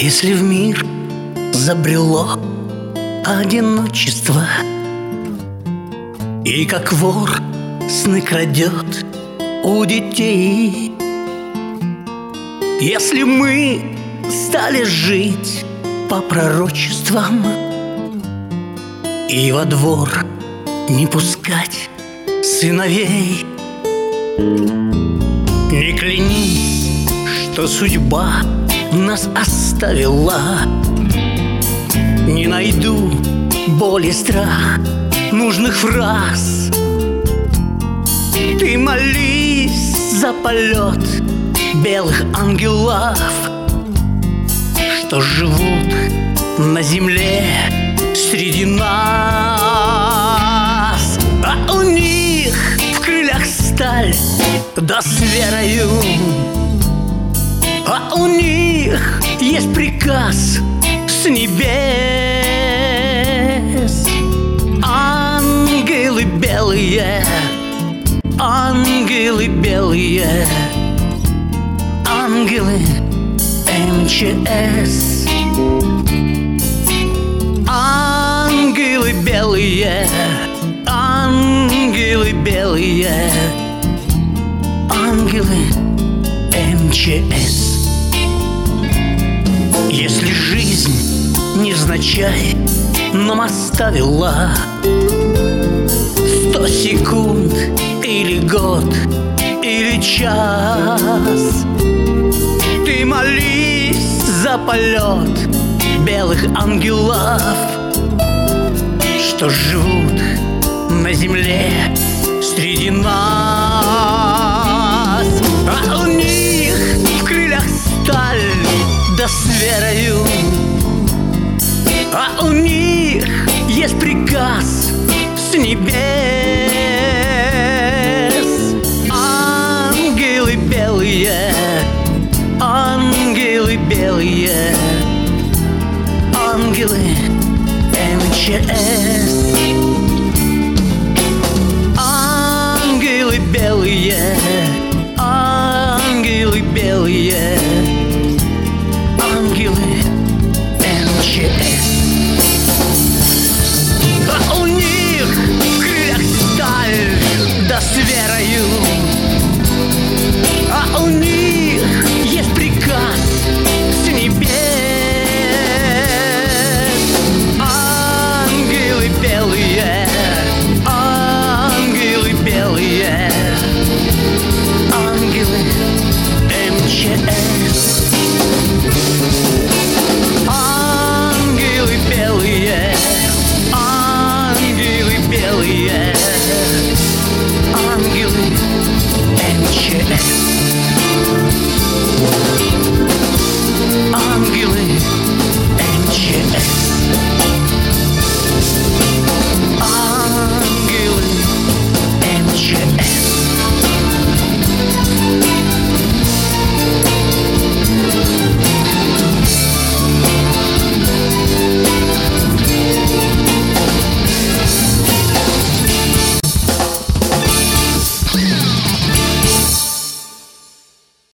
Если в мир забрело одиночество, и как вор сны крадет у детей, если мы стали жить по пророчествам и во двор не пускать сыновей, не клянись, что судьба нас оставила. Не найду боль и страх нужных фраз. Ты молись за полет белых ангелов, что живут на земле среди нас. А у них в крыльях сталь, да с верою. А у них есть приказ с небес. Ангелы белые, ангелы белые, ангелы МЧС. Ангелы белые, ангелы белые, ангелы МЧС. Если жизнь невзначай нам оставила 100 секунд или год или час, ты молись за полет белых ангелов, что живут на земле среди нас. А у них в крыльях сталь, да с верою. А у них есть приказ с небес. Ангелы белые, ангелы белые, ангелы МЧС. Ангелы белые, ангелы белые, ангелы МЧС. А у них в крыльях сталь, да с верою. А у них есть приказ с небес. Ангелы белые, ангелы белые, ангелы МЧС. Ангелы белые, ангелы белые, ангелы МЧС.